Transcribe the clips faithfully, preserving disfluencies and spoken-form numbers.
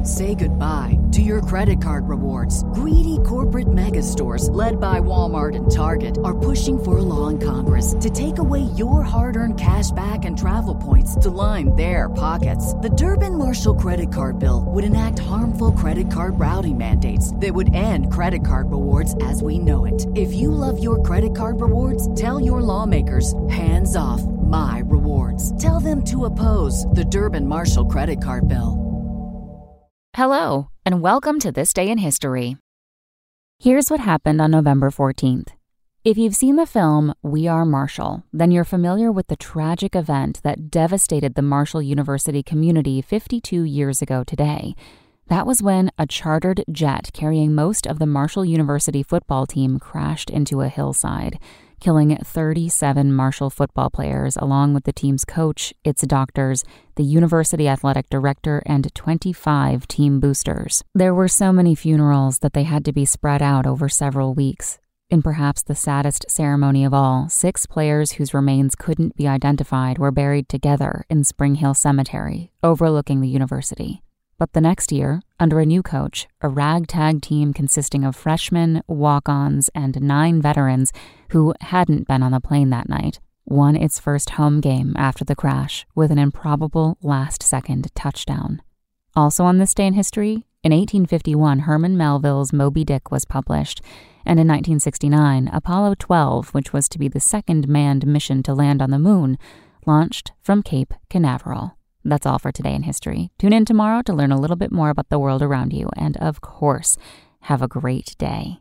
Say goodbye to your credit card rewards. Greedy corporate mega stores, led by Walmart and Target, are pushing for a law in Congress to take away your hard-earned cash back and travel points to line their pockets. The Durbin-Marshall credit card bill would enact harmful credit card routing mandates that would end credit card rewards as we know it. If you love your credit card rewards, tell your lawmakers, hands off my rewards. Tell them to oppose the Durbin-Marshall credit card bill. Hello, and welcome to This Day in History. Here's what happened on November fourteenth. If you've seen the film We Are Marshall, then you're familiar with the tragic event that devastated the Marshall University community fifty-two years ago today. That was when a chartered jet carrying most of the Marshall University football team crashed into a hillside, killing thirty-seven Marshall football players along with the team's coach, its doctors, the university athletic director, and twenty-five team boosters. There were so many funerals that they had to be spread out over several weeks. In perhaps the saddest ceremony of all, six players whose remains couldn't be identified were buried together in Spring Hill Cemetery, overlooking the university. But the next year, under a new coach, a ragtag team consisting of freshmen, walk-ons, and nine veterans who hadn't been on the plane that night, won its first home game after the crash with an improbable last-second touchdown. Also on this day in history, in eighteen fifty-one, Herman Melville's Moby Dick was published, and in nineteen sixty-nine, Apollo twelve, which was to be the second manned mission to land on the moon, launched from Cape Canaveral. That's all for today in history. Tune in tomorrow to learn a little bit more about the world around you. And of course, have a great day.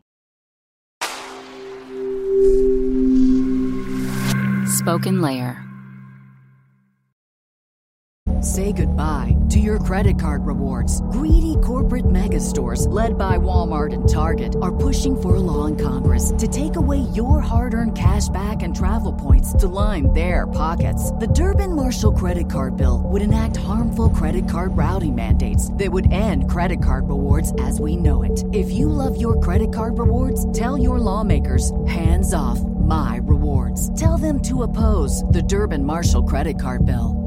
Spoken Layer. Say goodbye to your credit card rewards. Greedy corporate mega stores, led by Walmart and Target, are pushing for a law in Congress to take away your hard-earned cash back and travel points to line their pockets. The Durbin-Marshall credit card bill would enact harmful credit card routing mandates that would end credit card rewards as we know it. If you love your credit card rewards, tell your lawmakers, hands off my rewards. Tell them to oppose the Durbin-Marshall credit card bill.